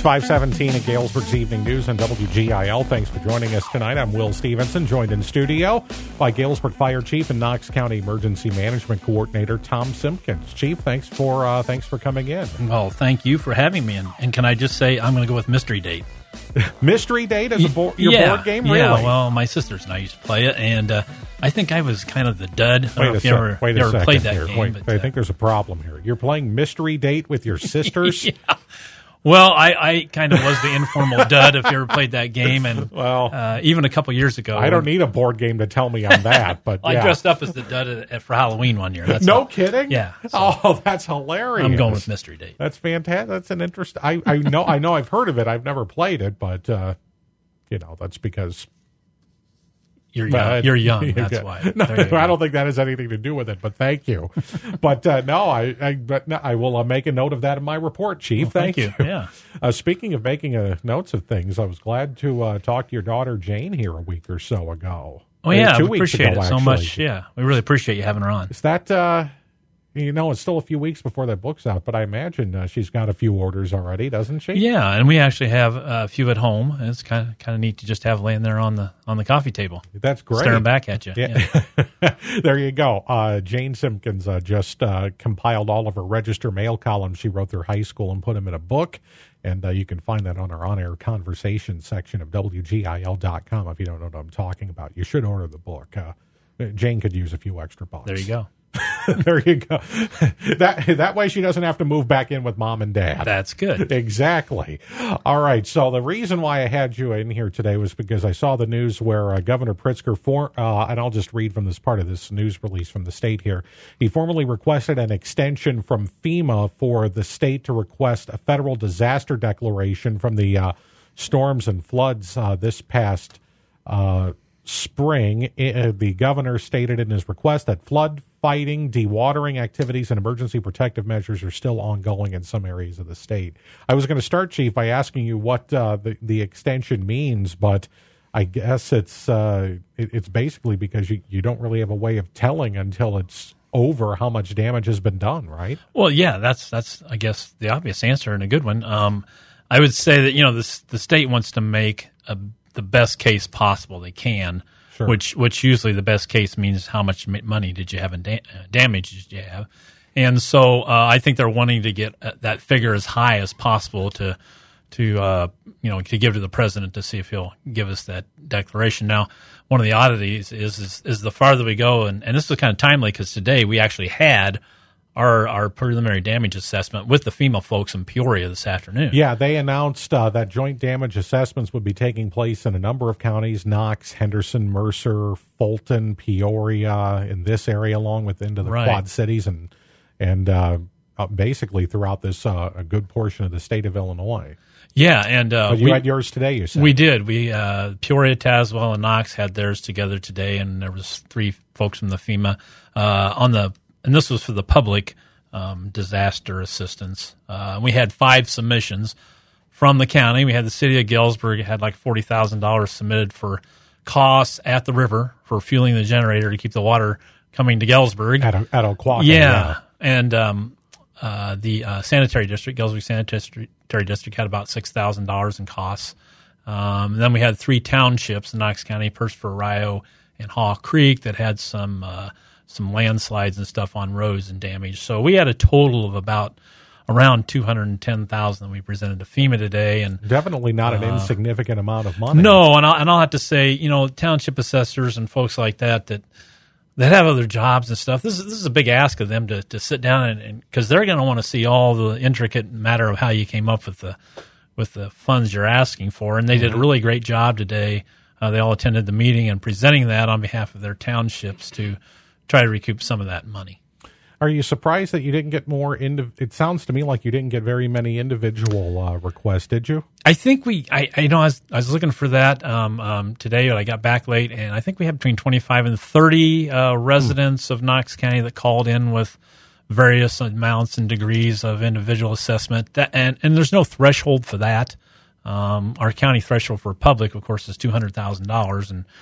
5:17 at Galesburg's Evening News on WGIL. Thanks for joining us tonight. I'm Will Stevenson, joined in studio by Galesburg Fire Chief and Knox County Emergency Management Coordinator Tom Simpkins. Chief, thanks for coming in. Well, thank you for having me. And can I just say I'm going to go with Mystery Date. Mystery Date is your board game, really? Yeah, well, my sisters and I used to play it, and I think I was kind of the dud. I don't know if you ever played that game. I think there's a problem here. You're playing Mystery Date with your sisters? Yeah. Well, I kind of was the informal dud if you ever played that game, and even a couple years ago. I don't need a board game to tell me I'm that, but I dressed up as the dud for Halloween one year. No kidding? Yeah. So that's hilarious. I'm going with Mystery Date. That's fantastic. That's an interesting. I know I've heard of it. I've never played it, but that's because you're young. You're young. That's why. No, I don't think that has anything to do with it. But thank you. But I will make a note of that in my report, Chief. Well, thank you. Yeah. Speaking of making notes of things, I was glad to talk to your daughter Jane here a week or so ago. Oh yeah, we appreciate it so much. Yeah, we really appreciate you having her on. Is that? It's still a few weeks before that book's out, but I imagine she's got a few orders already, doesn't she? Yeah, and we actually have a few at home. And it's kind of neat to just have laying there on the coffee table. That's great. Staring back at you. Yeah. There you go. Jane Simpkins just compiled all of her register mail columns she wrote through high school and put them in a book. And you can find that on our on-air conversation section of WGIL.com. If you don't know what I'm talking about, you should order the book. Jane could use a few extra bucks. There you go. There you go. That way she doesn't have to move back in with mom and dad. That's good. Exactly. All right. So the reason why I had you in here today was because I saw the news where Governor Pritzker, and I'll just read from this part of this news release from the state here. He formally requested an extension from FEMA for the state to request a federal disaster declaration from the storms and floods this past spring. The governor stated in his request that flood fighting, dewatering activities, and emergency protective measures are still ongoing in some areas of the state. I was going to start, Chief, by asking you what the extension means, but I guess it's basically because you don't really have a way of telling until it's over how much damage has been done, right? Well, yeah, that's I guess the obvious answer and a good one. I would say that the state wants to make the best case possible they can. Sure. Which usually the best case means how much money did you have and damage did you have, and so I think they're wanting to get that figure as high as possible to give to the president to see if he'll give us that declaration. Now, one of the oddities is the farther we go, and this is kind of timely because today we actually had our preliminary damage assessment with the FEMA folks in Peoria this afternoon. Yeah, they announced that joint damage assessments would be taking place in a number of counties: Knox, Henderson, Mercer, Fulton, Peoria, in this area, along with into the Quad Cities, and basically throughout this a good portion of the state of Illinois. Yeah, and but you had yours today, you said. We did. We Peoria, Tazewell, and Knox had theirs together today, and there was 3 folks from the FEMA and this was for the public disaster assistance. We had 5 submissions from the county. We had the city of Galesburg had like $40,000 submitted for costs at the river for fueling the generator to keep the water coming to Galesburg. At Oquawka. Yeah. And the sanitary district, Galesburg Sanitary District, had about $6,000 in costs. Then we had 3 townships in Knox County, Percival, Rio, and Haw Creek, that had some landslides and stuff on roads and damage. So we had a total of around $210,000 that we presented to FEMA today, and definitely not an insignificant amount of money. No, and I'll have to say, township assessors and folks like that have other jobs and stuff. This is a big ask of them to sit down and because they're going to want to see all the intricate matter of how you came up with the funds you're asking for, and they did a really great job today. They all attended the meeting and presenting that on behalf of their townships to try to recoup some of that money. Are you surprised that you didn't get more? It sounds to me like you didn't get very many individual requests, did you? I think I was looking for that today, but I got back late, and I think we had between 25 and 30 residents of Knox County that called in with various amounts and degrees of individual assessment. And there's no threshold for that. Our county threshold for public, of course, is $200,000, and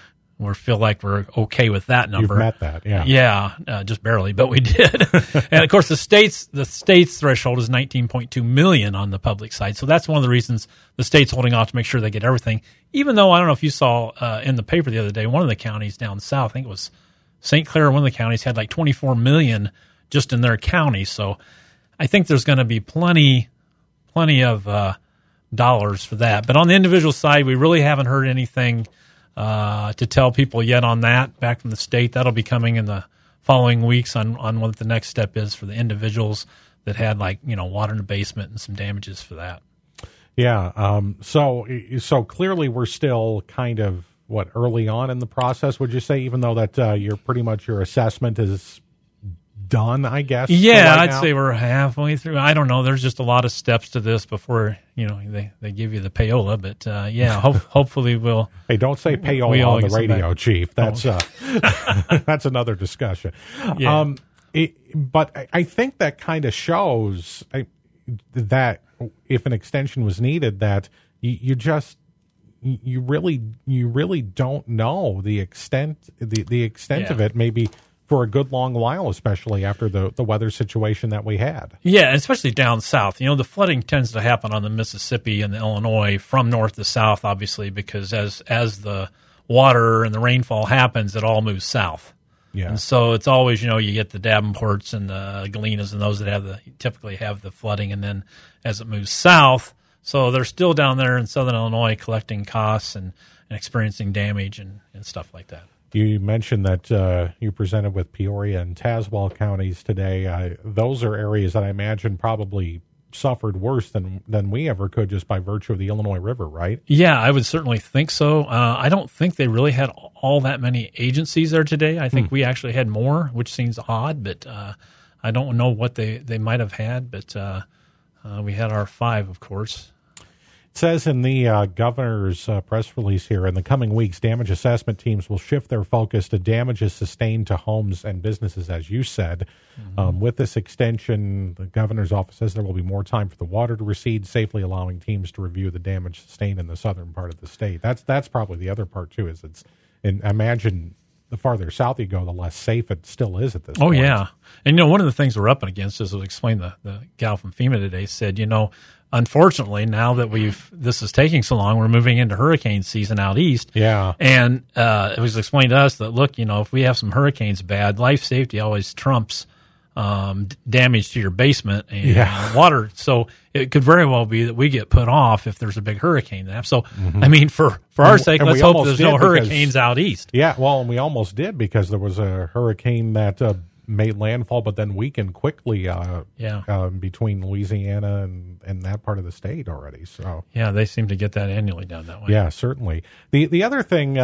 we feel like we're okay with that number. You've met that, yeah. Yeah, just barely, but we did. And of course, the state's threshold is 19.2 million on the public side. So that's one of the reasons the state's holding off to make sure they get everything. Even though I don't know if you saw in the paper the other day, one of the counties down south, I think it was St. Clair, one of the counties had like 24 million just in their county. So I think there's going to be plenty of dollars for that. But on the individual side, we really haven't heard anything to tell people yet on that back from the state. That'll be coming in the following weeks on what the next step is for the individuals that had water in the basement and some damages for that. Yeah. So clearly we're still kind of early on in the process, would you say, even though that you're pretty much your assessment is done, I guess? Yeah, I'd say we're halfway through. I don't know. There's just a lot of steps to this before, they give you the payola. But, hopefully we'll... Hey, don't say payola on the radio, Chief. That's that's another discussion. Yeah. But I think that kind of shows that if an extension was needed, that you really don't know the extent of it, maybe for a good long while, especially after the weather situation that we had. Yeah, especially down south. The flooding tends to happen on the Mississippi and the Illinois from north to south, obviously, because as the water and the rainfall happens, it all moves south. Yeah. And so it's always, you get the Davenports and the Galenas and those that typically have the flooding, and then as it moves south, so they're still down there in southern Illinois collecting costs and experiencing damage and stuff like that. You mentioned that you presented with Peoria and Tazewell counties today. Those are areas that I imagine probably suffered worse than we ever could just by virtue of the Illinois River, right? Yeah, I would certainly think so. I don't think they really had all that many agencies there today. I think we actually had more, which seems odd, but I don't know what they might have had, but we had our 5, of course. It says in the governor's press release here, in the coming weeks, damage assessment teams will shift their focus to damages sustained to homes and businesses, as you said. Mm-hmm. With this extension, the governor's office says there will be more time for the water to recede, safely allowing teams to review the damage sustained in the southern part of the state. That's probably the other part, too, is imagine the farther south you go, the less safe it still is at this point. Oh, yeah. And, one of the things we're up against, as was explained, the gal from FEMA today said, unfortunately, now that this is taking so long, we're moving into hurricane season out east. Yeah. And it was explained to us that, look, if we have some hurricanes bad, life safety always trumps damage to your basement and water. So it could very well be that we get put off if there's a big hurricane. So, I mean, for our sake, let's hope there's no hurricanes out east. Yeah, well, and we almost did because there was a hurricane that made landfall, but then weakened quickly between Louisiana and that part of the state already. So yeah, they seem to get that annually down that way. Yeah, certainly. The other thing,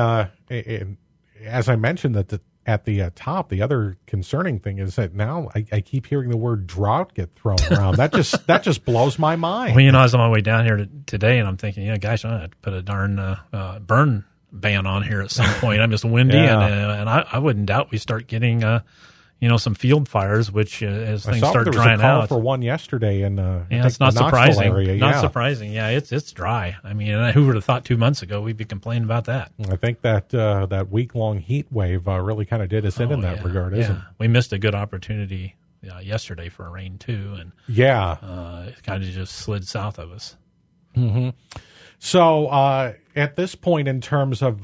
as I mentioned at the top, the other concerning thing is that now I keep hearing the word drought get thrown around. That just blows my mind. Well, I was on my way down here today, and I'm thinking, guys, I'm going to have to put a darn burn ban on here at some point. I'm just windy, and I wouldn't doubt we start getting some field fires, which as things start drying out. I saw for one yesterday in it's not surprising. Area. Not surprising. Yeah, it's dry. I mean, who would have thought 2 months ago we'd be complaining about that? I think that week-long heat wave really kind of did us in that regard, isn't it? We missed a good opportunity yesterday for rain too, and it kind of just slid south of us. Mm-hmm. So at this point, in terms of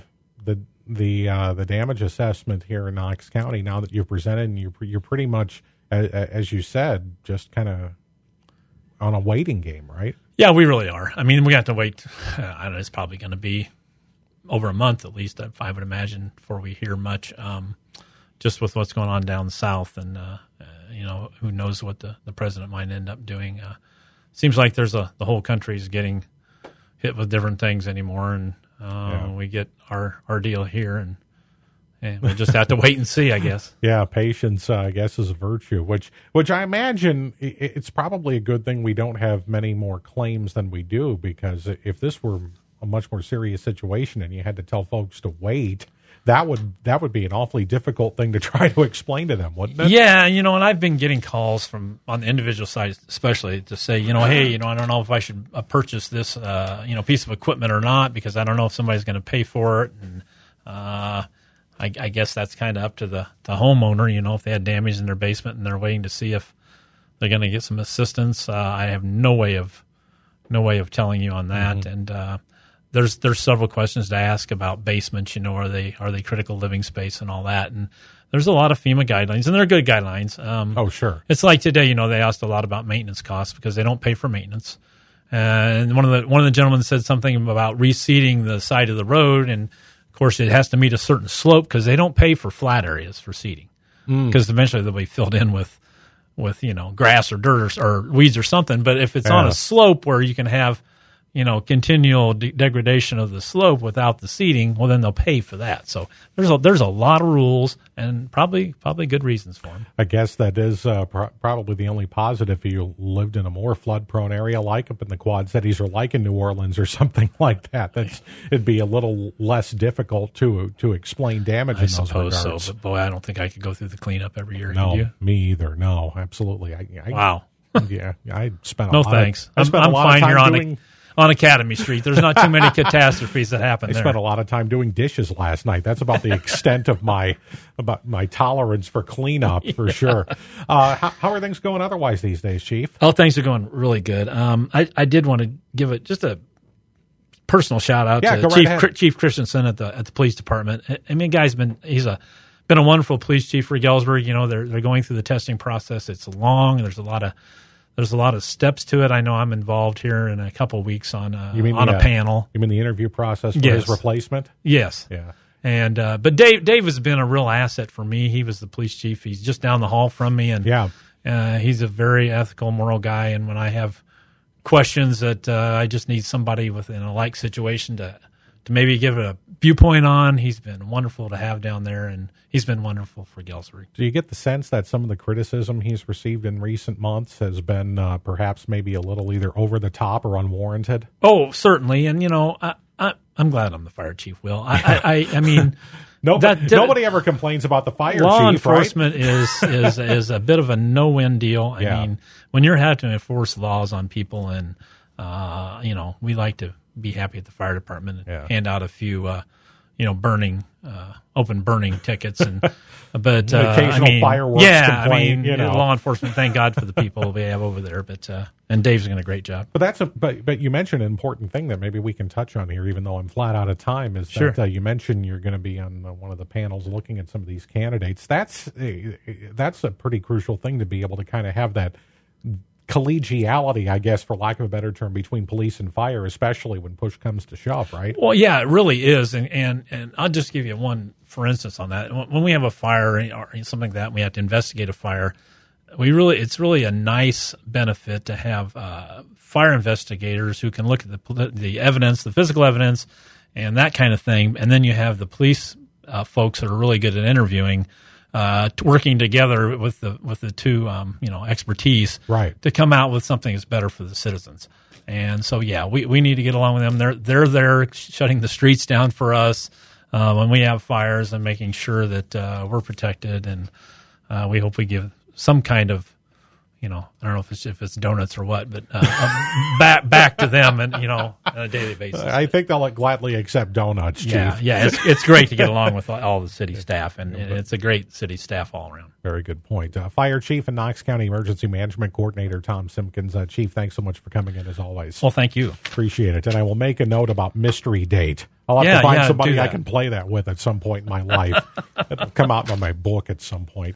the damage assessment here in Knox County, now that you've presented, and you're pretty much, as you said, just kind of on a waiting game, right? Yeah, we really are. I mean, we have to wait. I don't know, it's probably going to be over a month at least, I would imagine, before we hear much, just with what's going on down south, and who knows what the president might end up doing. Seems like the whole country's getting hit with different things anymore, and we get our deal here, and we'll just have to wait and see, I guess. Yeah, patience, I guess, is a virtue, which I imagine it's probably a good thing we don't have many more claims than we do, because if this were a much more serious situation and you had to tell folks to wait, that would be an awfully difficult thing to try to explain to them, wouldn't it? Yeah, and I've been getting calls from on the individual side, especially, to say, hey, I don't know if I should purchase this, piece of equipment or not, because I don't know if somebody's going to pay for it, and I guess that's kind of up to the homeowner. If they had damage in their basement and they're waiting to see if they're going to get some assistance. I have no way of telling you on that. Mm-hmm. And there's several questions to ask about basements. Are they critical living space and all that? And there's a lot of FEMA guidelines, and they're good guidelines. Oh, sure. It's like today. They asked a lot about maintenance costs because they don't pay for maintenance. And one of the gentlemen said something about reseeding the side of the road, and of course it has to meet a certain slope because they don't pay for flat areas for seeding because eventually they'll be filled in with grass or dirt or weeds or something. But if it's on a slope where you can have continual degradation of the slope without the seeding, well, then they'll pay for that. So there's a lot of rules and probably good reasons for them. I guess that is probably the only positive if you lived in a more flood-prone area like up in the Quad Cities or like in New Orleans or something like that. It'd be a little less difficult to explain damage in those regards. I suppose so, but boy, I don't think I could go through the cleanup every year. No, could you? Me either. No, absolutely. Wow. Yeah, I spent no thanks. I'm fine here on Academy Street. There's not too many catastrophes that happen there. I spent a lot of time doing dishes last night. That's about the extent of my tolerance for cleanup, for sure. How are things going otherwise these days, Chief? Oh, things are going really good. I did want to give it just a personal shout out to Chief Christensen at the police department. I mean, he's been a wonderful police chief for Galesburg. They're going through the testing process. It's long. There's a lot of steps to it. I know I'm involved here in a couple of weeks on a panel. You mean the interview process for his replacement? Yes. Yeah. And but Dave has been a real asset for me. He was the police chief. He's just down the hall from me, and he's a very ethical, moral guy. And when I have questions that I just need somebody within a like situation to maybe give it a viewpoint on, he's been wonderful to have down there, and he's been wonderful for Galesburg. Do you get the sense that some of the criticism he's received in recent months has been perhaps maybe a little either over the top or unwarranted? Oh, certainly. And, I'm glad I'm the fire chief, Will. I mean... Nobody ever complains about the fire chief, Law enforcement is a bit of a no-win deal. I mean, when you're having to enforce laws on people, and we like to be happy at the fire department and hand out a few, open burning tickets, but occasional fireworks. Yeah, complaint, law enforcement. Thank God for the people we have over there, and Dave's doing a great job. But you mentioned an important thing that maybe we can touch on here, even though I'm flat out of time. Is that you mentioned you're going to be on one of the panels looking at some of these candidates. That's a pretty crucial thing to be able to kind of have that collegiality, I guess, for lack of a better term, between police and fire, especially when push comes to shove, right? Well, yeah, it really is. And I'll just give you one, for instance, on that. When we have a fire or something like that, we have to investigate a fire, it's really a nice benefit to have fire investigators who can look at the evidence, the physical evidence, and that kind of thing. And then you have the police folks that are really good at interviewing, working together with the two expertise to come out with something that's better for the citizens. And so we need to get along with them. They're there shutting the streets down for us when we have fires and making sure that we're protected, and we hope we give some kind of I don't know if it's donuts or what, but back to them, and on a daily basis. I think they'll gladly accept donuts, Chief. Yeah, it's great to get along with all the city staff, and it's a great city staff all around. Very good point. Fire Chief and Knox County Emergency Management Coordinator Tom Simpkins. Chief, thanks so much for coming in as always. Well, thank you. Appreciate it. And I will make a note about Mystery Date. I'll have to find somebody I can play that with at some point in my life. It'll come out in my book at some point.